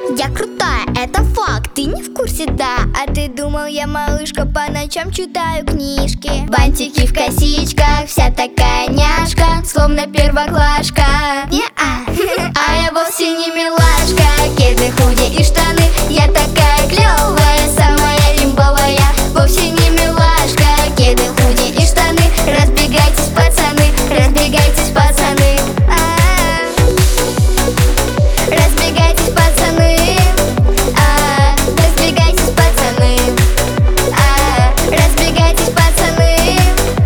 Я крутая, это факт, ты не в курсе, да? А ты думал, я малышка, по ночам читаю книжки. Бантики в косичках, вся такая няшка, словно первоклашка. Не-а, а я вовсе не милашка. Кеды, худи и штаны, я такая клевая, самая имбовая, вовсе не милашка. Кеды, худи и штаны, разбегайтесь, пацаны, разбегайтесь, пацаны. Разбегайтесь, пацаны. Разбегайтесь, пацаны. Разбегайтесь, пацаны.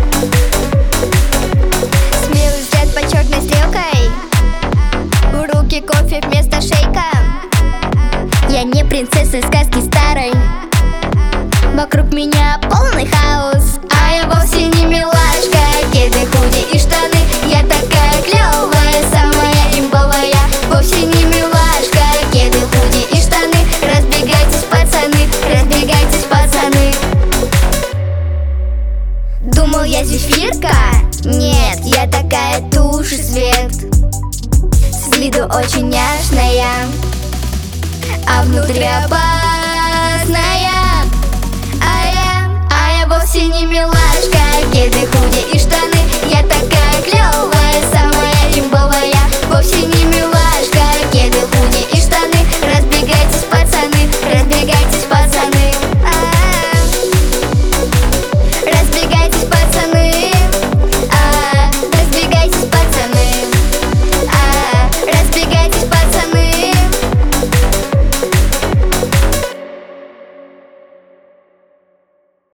Смелый взгляд по черной стрелкой, в руки кофе вместо шейка. Я не принцесса из сказки старой, вокруг меня полный хаос, а я вовсе не милашка. Кеды, худи и штаны, я такая клевая, самая имбовая, вовсе не милашка. Кеды, худи и штаны, разбегайтесь, пацаны, разбегайтесь, пацаны. Думал, я зефирка? Нет, я такая тушь и свет, с виду очень няшная, а внутри опасная. А я вовсе не милашка. Кеды, худи и штаны, я такая